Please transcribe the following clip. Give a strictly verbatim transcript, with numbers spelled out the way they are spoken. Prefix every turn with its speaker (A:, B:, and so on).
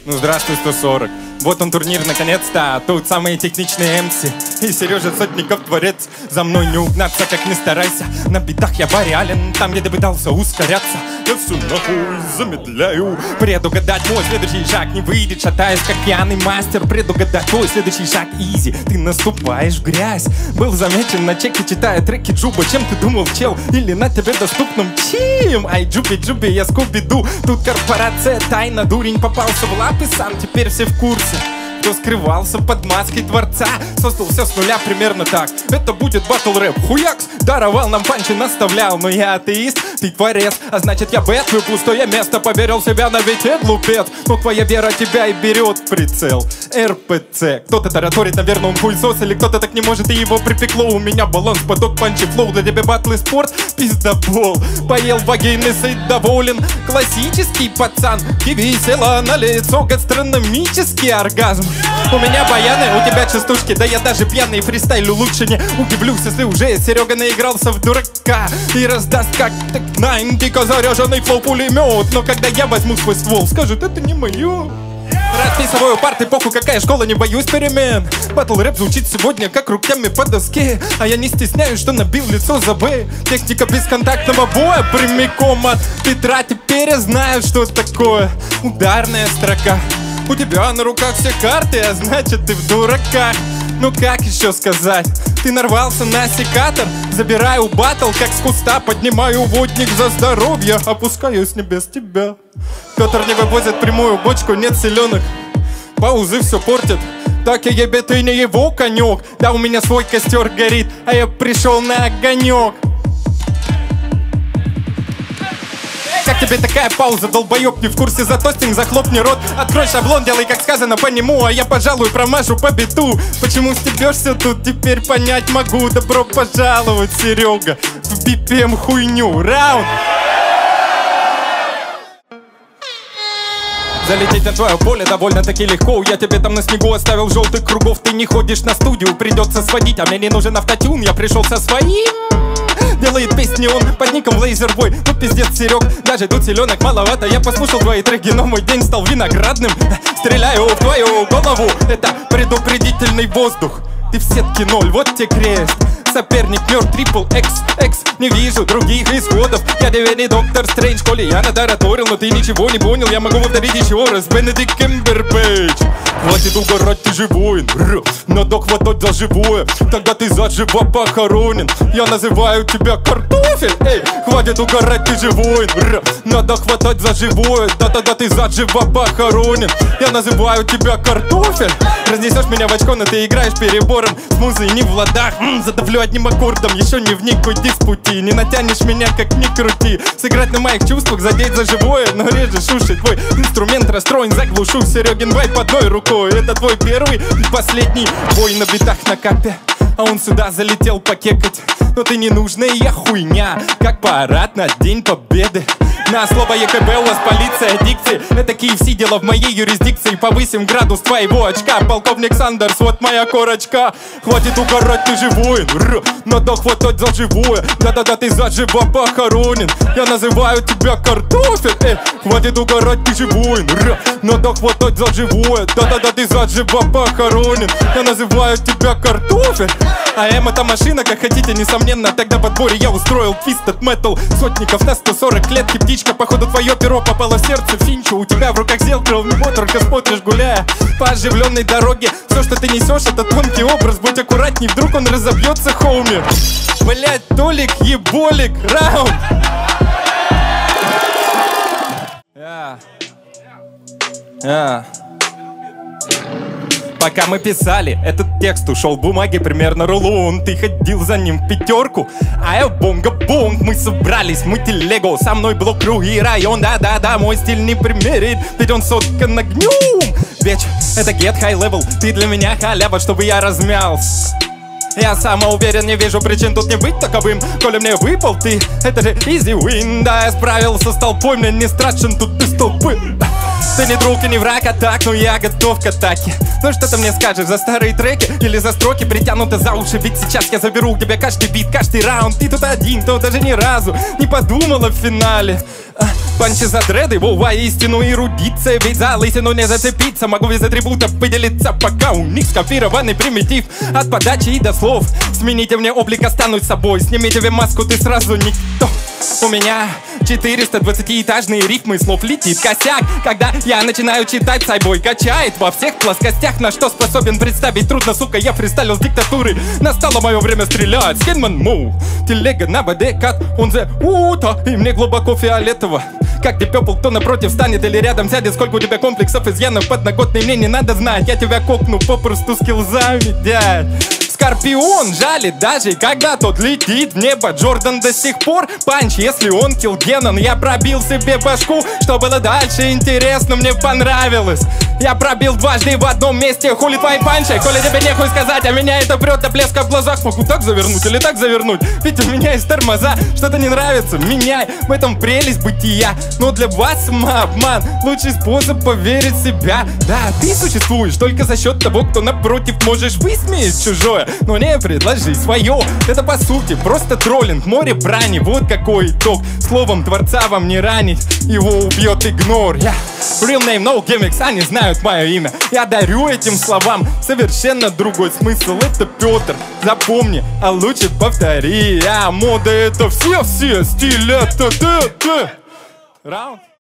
A: Ну здравствуй, сто сорок. Вот он турнир наконец-то, а тут самые техничные эм си. И Сережа Сотников творец. За мной не угнаться, как ни старайся. На битах я Бариален, там где ты пытался ускоряться. Я все нахуй замедляю. Предугадать мой следующий шаг не выйдет, шатаясь как пьяный мастер. Предугадать твой следующий шаг изи, ты наступаешь в грязь. Был замечен на чеке, читая треки Джуба. Чем ты думал, чел? Или на тебе доступном чем? Ай, Джуби-Джуби, я Скуби-Ду. Тут корпорация тайна, дурень попался в лапы сам, теперь все в курсе. Кто скрывался под маской творца, создал все с нуля примерно так. Это будет батл рэп, хуякс. Даровал нам панчи, наставлял, но я атеист, ты творец. А значит я бэтлю пустое место, поверил себя на вете, глупец. Но твоя вера тебя и берет в прицел. эр пэ цэ. Кто-то тараторит, наверное, он хуесос. Или кто-то так не может, и его припекло. У меня баланс, поток, панчи, флоу. Для тебя батлы спорт, пиздобол. Поел вагины, сыт, доволен. Классический пацан, и весело на лицо. Гастрономический оргазм. У меня баяны, у тебя частушки. Да я даже пьяный фристайлю лучше не удивлюсь, если уже Серега наигрался в дурака и раздаст как так найн, дико заряженный флоу-пулемет. Но когда я возьму свой ствол, скажет, это не мое. Расписываю парты, похуй, какая школа, не боюсь перемен. Батл рэп звучит сегодня как руками по доске. А я не стесняюсь, что набил лицо за Б. Техника бесконтактного боя прямиком от Петра. Теперь я знаю, что такое ударная строка. У тебя на руках все карты, а значит ты в дураках. Ну как еще сказать? Ты нарвался на секатор. Забираю батл, как с куста. Поднимаю водник за здоровье. Опускаю с небес тебя. Петр не вывозит прямую бочку, нет селенок. Паузы все портят. Так я ебе, ты не его конек. Да у меня свой костер горит, а я пришел на огонек. Как тебе такая пауза, долбоёб, не в курсе за тостинг, захлопни рот. Открой шаблон, делай как сказано по нему, а я, пожалуй, промажу по биту. Почему стебешься тут, теперь понять могу. Добро пожаловать, Серега, в би пи эм хуйню. Раунд! Залететь на твое поле довольно-таки легко. Я тебе там на снегу оставил желтых кругов. Ты не ходишь на студию, придется сводить. А мне не нужен автотюн, я пришел со своим. Делает песни он под ником Лейзербой. Ну пиздец, Серег, даже тут селенок маловато. Я послушал твои треки, но мой день стал виноградным. Стреляю в твою голову, это предупредительный воздух. Ты в сетке ноль, вот тебе крест. Соперник мертв, трипл экс, экс. Не вижу других исходов. Я тебе не доктор Стрэндж, коли я натараторил, но ты ничего не понял. Я могу повторить еще раз, Бенедикт Камбербэтч. Хватит угорать, ты же воин. Надо хватать за живое, тогда ты заживо похоронен. Я называю тебя картофель. Эй, хватит угорать, ты же воин. Надо хватать за живое, да тогда ты заживо похоронен. Я называю тебя картофель. Разнесешь меня в очко, но ты играешь перебором. С музой не в ладах, м-м, задавлю одним аккордом. Еще не в никакой диспути, не натянешь меня как ни крути. Сыграть на моих чувствах, задеть за живое, но режешь уши. Твой инструмент расстроен, заглушу. Серегин вайп одной рукой. Это твой первый и последний бой на битах на капе. А он сюда залетел покекать. Но ты не нужная, я хуйня. Как парад на День Победы. На слово е ка бэ у вас полиция дикции. Это ка эф си, дело в моей юрисдикции. Повысим градус твоего очка. Полковник Сандерс, вот моя корочка. Хватит угорать, ты же воин. Надо хватать за живое, да-да-да, ты заживо похоронен. Я называю тебя картофель. Эй, хватит угорать, ты же воин. Надо хватать за живое, да-да-да, ты заживо похоронен. Я называю тебя картофель. А эм это машина, как хотите, несомненно. Тогда в отборе я устроил Twisted Metal. Сотников на сто сорок клетки, птичка. Походу твое перо попало в сердце Финчу. У тебя в руках зелтрил, вот только смотришь, гуляя по оживленной дороге. Все, что ты несешь, это тонкий образ. Будь аккуратней, вдруг он разобьется, хоуми. Блять, Толик, еболик, раунд. Yeah. Yeah. Пока мы писали этот текст, ушел в бумаге примерно рулон. Ты ходил за ним в пятерку, а я бонга-бонг. Мы собрались, мы телегу, со мной блок, круги, район. Да-да-да, мой стиль не примерит, ведь он соткан огнем. Веч, это get high level, ты для меня халява, чтобы я размялся. Я самоуверен, не вижу причин тут не быть таковым. Коли мне выпал ты, это же easy win. Да, я справился с толпой, мне не страшен тут ты столпы. Ты не друг и не враг, а так, но я готов к атаке. Ну что ты мне скажешь, за старые треки или за строки притянуты за уши? Ведь сейчас я заберу у тебя каждый бит, каждый раунд. Ты тут один, кто даже ни разу не подумала в финале. Панчи за дреды, воистину эрудиция. Ведь за лысину не зацепиться, могу без атрибутов выделиться. Пока у них скопированный примитив от подачи и до слов. Смените мне облик, останусь собой. Снимите вы маску, ты сразу никто. У меня четыреста двадцатиэтажные рифмы, слов летит косяк. Когда я начинаю читать, сайбой качает во всех плоскостях. На что способен представить трудно, сука, я фристайлил с диктатуры. Настало мое время стрелять, Скинман Му. Телега на БД-кат, он зе ута. И мне глубоко фиолетово. Как Deep Purple, кто напротив станет или рядом сядет. Сколько у тебя комплексов, изъянов, подноготный, мне не надо знать. Я тебя кокну попросту скиллзами, дядь. Скорпион жалит даже, когда тот летит в небо. Джордан до сих пор панч, если он Килгенон. Я пробил себе башку, что было дальше интересно, мне понравилось. Я пробил дважды в одном месте, хули твои панчи. Коли тебе нехуй сказать, а меня это прет до блеска в глазах. Могу так завернуть или так завернуть, ведь у меня есть тормоза. Что-то не нравится, меняй, в этом прелесть бытия. Но для вас обман, лучший способ поверить в себя. Да, ты существуешь только за счет того, кто напротив. Можешь высмеять чужое, но не предложи свое. Это по сути просто троллинг, море брани. Вот какой итог. Словом творца вам не ранить, его убьет игнор. Я real name, no gimmicks, они знают мое имя. Я дарю этим словам совершенно другой смысл. Это Петр, запомни, а лучше повтори. А мода это все-все, стиль это ты-ты. Раунд.